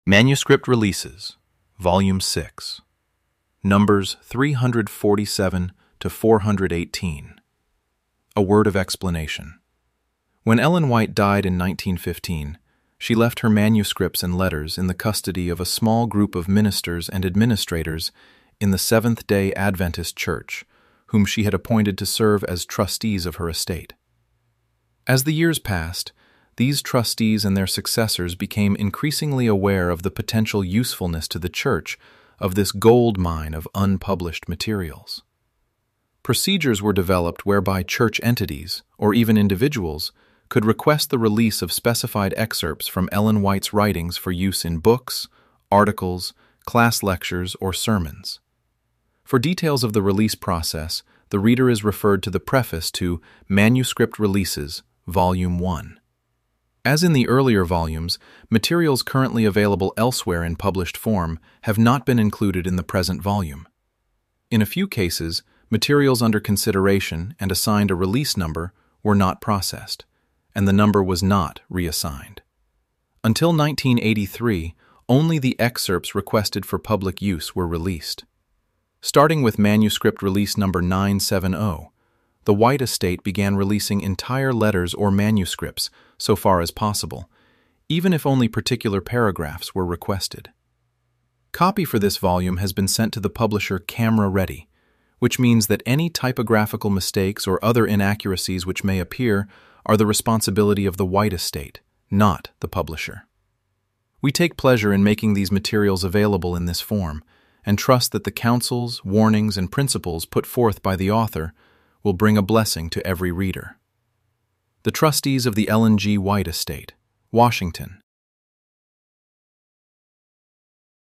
Manuscript Releases, Volume 6, Numbers 347 to 418. A Word of Explanation. When Ellen White died in 1915, she left her manuscripts and letters in the custody of a small group of ministers and administrators in the Seventh-day Adventist Church, whom she had appointed to serve as trustees of her estate. As the years passed, these trustees and their successors became increasingly aware of the potential usefulness to the church of this gold mine of unpublished materials. Procedures were developed whereby church entities, or even individuals, could request the release of specified excerpts from Ellen White's writings for use in books, articles, class lectures, or sermons. For details of the release process, the reader is referred to the preface to Manuscript Releases, Volume 1. As in the earlier volumes, materials currently available elsewhere in published form have not been included in the present volume. In a few cases, materials under consideration and assigned a release number were not processed, and the number was not reassigned. Until 1983, only the excerpts requested for public use were released. Starting with manuscript release number 970, the White estate began releasing entire letters or manuscripts so far as possible, even if only particular paragraphs were requested. Copy for this volume has been sent to the publisher camera ready, which means that any typographical mistakes or other inaccuracies which may appear are the responsibility of the White estate, not the publisher. We take pleasure in making these materials available in this form, and trust that the counsels, warnings, and principles put forth by the author will bring a blessing to every reader. The Trustees of the Ellen G. White Estate, Washington,